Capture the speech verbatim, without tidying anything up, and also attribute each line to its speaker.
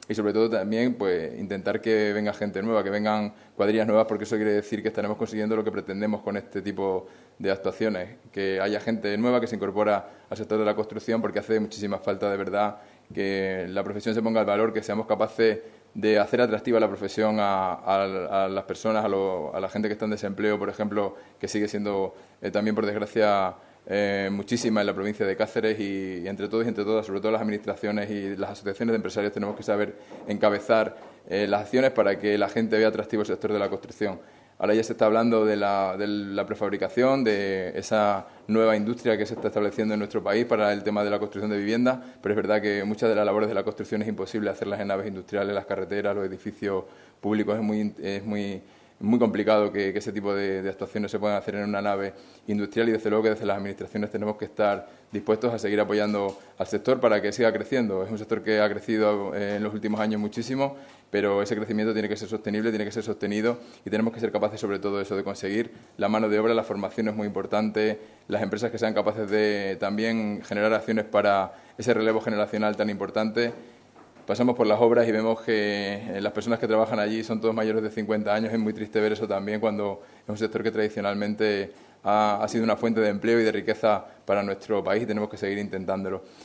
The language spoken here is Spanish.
Speaker 1: y sobre todo también pues intentar que venga gente nueva, que vengan cuadrillas nuevas, porque eso quiere decir que estaremos consiguiendo lo que pretendemos con este tipo de actuaciones, que haya gente nueva que se incorpora al sector de la construcción, porque hace muchísima falta de verdad que la profesión se ponga al valor, que seamos capaces de hacer atractiva la profesión a, a, a las personas, a, lo, a la gente que está en desempleo, por ejemplo, que sigue siendo eh, también, por desgracia, eh, muchísima en la provincia de Cáceres, y, y entre todos y entre todas, sobre todo las administraciones y las asociaciones de empresarios, tenemos que saber encabezar eh, las acciones para que la gente vea atractivo el sector de la construcción. Ahora ya se está hablando de la, de la prefabricación, de esa nueva industria que se está estableciendo en nuestro país para el tema de la construcción de viviendas, pero es verdad que muchas de las labores de la construcción es imposible hacerlas en naves industriales, las carreteras, los edificios públicos. Es muy, es muy, muy complicado que, que ese tipo de, de actuaciones se puedan hacer en una nave industrial, y desde luego que desde las administraciones tenemos que estar dispuestos a seguir apoyando al sector para que siga creciendo. Es un sector que ha crecido en los últimos años muchísimo, pero ese crecimiento tiene que ser sostenible, tiene que ser sostenido, y tenemos que ser capaces sobre todo eso, de conseguir la mano de obra. La formación es muy importante, las empresas que sean capaces de también generar acciones para ese relevo generacional tan importante. Pasamos por las obras y vemos que las personas que trabajan allí son todos mayores de cincuenta años. Es muy triste ver eso también, cuando es un sector que tradicionalmente ha, ha sido una fuente de empleo y de riqueza para nuestro país, y tenemos que seguir intentándolo.